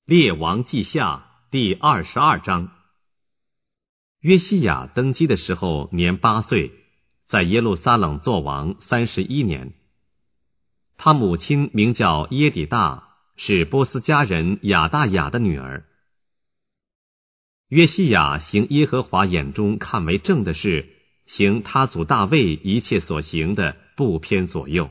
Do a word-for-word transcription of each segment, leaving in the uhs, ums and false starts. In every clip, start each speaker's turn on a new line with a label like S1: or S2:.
S1: 列王记下第二十二章。约西亚登基的时候年八岁，在耶路撒冷作王三十一年。他母亲名叫耶底大，是波斯迦人亚大雅的女儿。约西亚行耶和华眼中看为正的事，行他祖大卫一切所行的，不偏左右。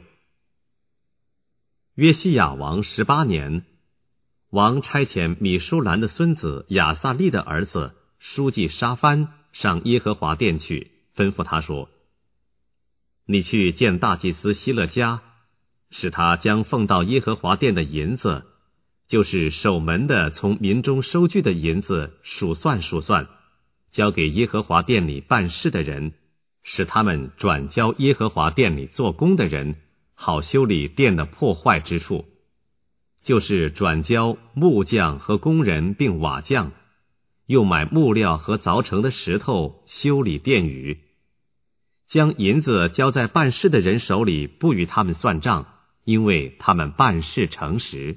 S1: 约西亚王十八年，王差遣米舒兰的孙子亚撒利的儿子书记沙番上耶和华殿去，吩咐他说：你去见大祭司希勒家，使他将奉到耶和华殿的银子，就是守门的从民中收据的银子数算数算，交给耶和华殿里办事的人，使他们转交耶和华殿里做工的人，好修理殿的破坏之处，就是转交木匠和工人并瓦匠，又买木料和凿成的石头修理殿宇。将银子交在办事的人手里，不与他们算账，因为他们办事诚实。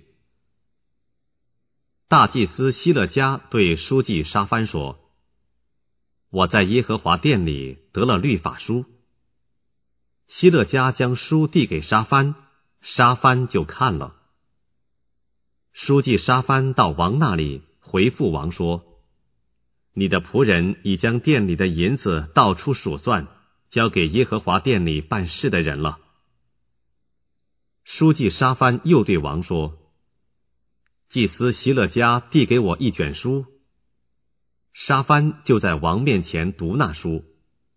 S1: 大祭司希勒家对书记沙番说：我在耶和华殿里得了律法书。希勒家将书递给沙番，沙番就看了。书记沙番到王那里，回复王说：你的仆人已将殿里的银子到处数算，交给耶和华殿里办事的人了。书记沙番又对王说：祭司希勒家递给我一卷书。沙番就在王面前读那书。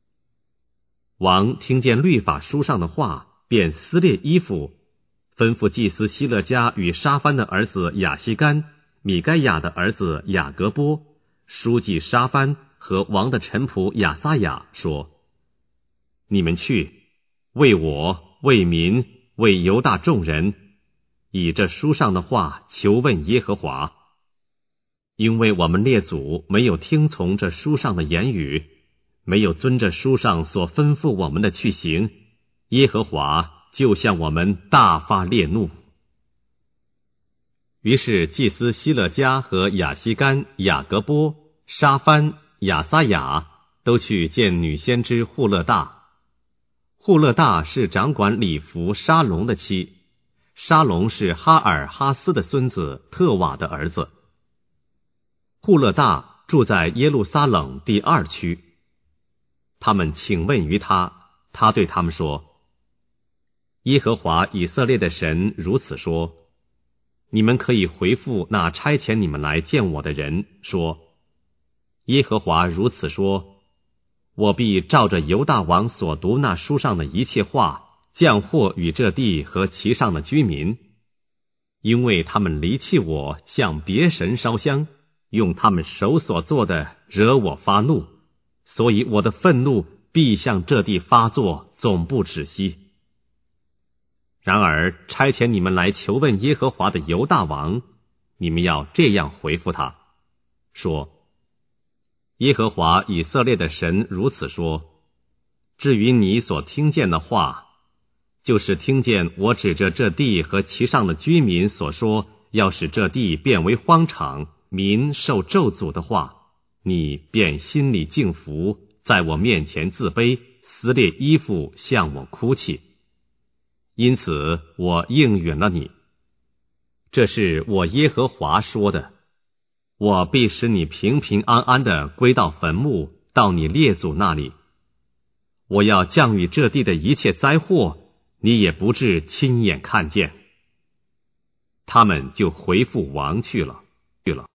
S1: 王听见律法书上的话，便撕裂衣服，吩咐祭司希勒家与沙番的儿子亚西干、米该亚的儿子雅各波、书记沙番和王的臣仆亚撒雅说：你们去，为我、为民、为犹大众人，以这书上的话求问耶和华。因为我们列祖没有听从这书上的言语，没有遵着书上所吩咐我们的去行，耶和华就向我们大发烈怒。于是祭司希勒家和亚西干、雅各波、沙番、亚撒雅都去见女先知户勒大。户勒大是掌管礼服沙龙的妻，沙龙是哈尔哈斯的孙子特瓦的儿子。户勒大住在耶路撒冷第二区。他们请问于他，他对他们说：耶和华以色列的神如此说，你们可以回复那差遣你们来见我的人说：耶和华如此说，我必照着犹大王所读那书上的一切话，降祸与这地和其上的居民，因为他们离弃我，向别神烧香，用他们手所做的惹我发怒，所以我的愤怒必向这地发作，总不止息。然而差遣你们来求问耶和华的犹大王，你们要这样回复他，说：耶和华以色列的神如此说，至于你所听见的话，就是听见我指着这地和其上的居民所说要使这地变为荒场，民受咒诅的话，你便心里敬服，在我面前自卑，撕裂衣服向我哭泣。因此我应允了你。这是我耶和华说的，我必使你平平安安地归到坟墓，到你列祖那里。我要降雨这地的一切灾祸，你也不至亲眼看见。他们就回复王去了。去了